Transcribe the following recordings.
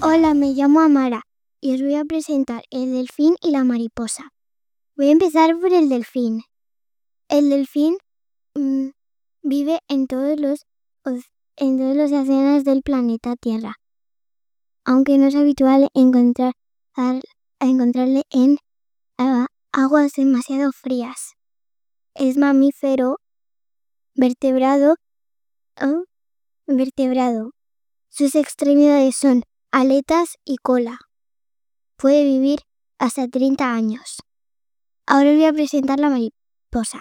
Hola, me llamo Amara y os voy a presentar el delfín y la mariposa. Voy a empezar por el delfín. El delfín vive en todos los océanos del planeta Tierra, aunque no es habitual encontrarle en aguas demasiado frías. Es mamífero vertebrado. Sus extremidades son aletas y cola. Puede vivir hasta 30 años. Ahora os voy a presentar la mariposa.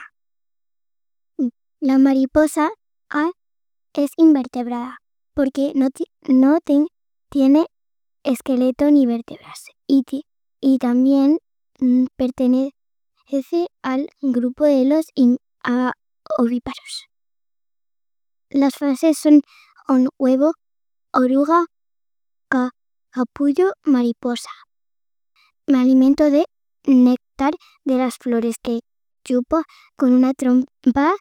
La mariposa es invertebrada porque no tiene esqueleto ni vértebras y también pertenece al grupo de los ovíparos. Las fases son un huevo, oruga, capullo, mariposa. Me alimento de néctar de las flores que chupo con una trompa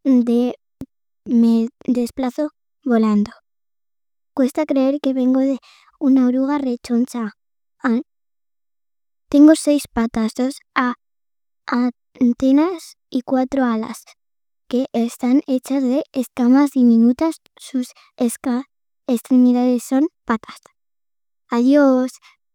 me desplazo volando. Cuesta creer que vengo de una oruga rechoncha. Tengo 6 patas, 2 antenas y 4 alas, que están hechas de escamas diminutas. Sus extremidades son patas. Adiós.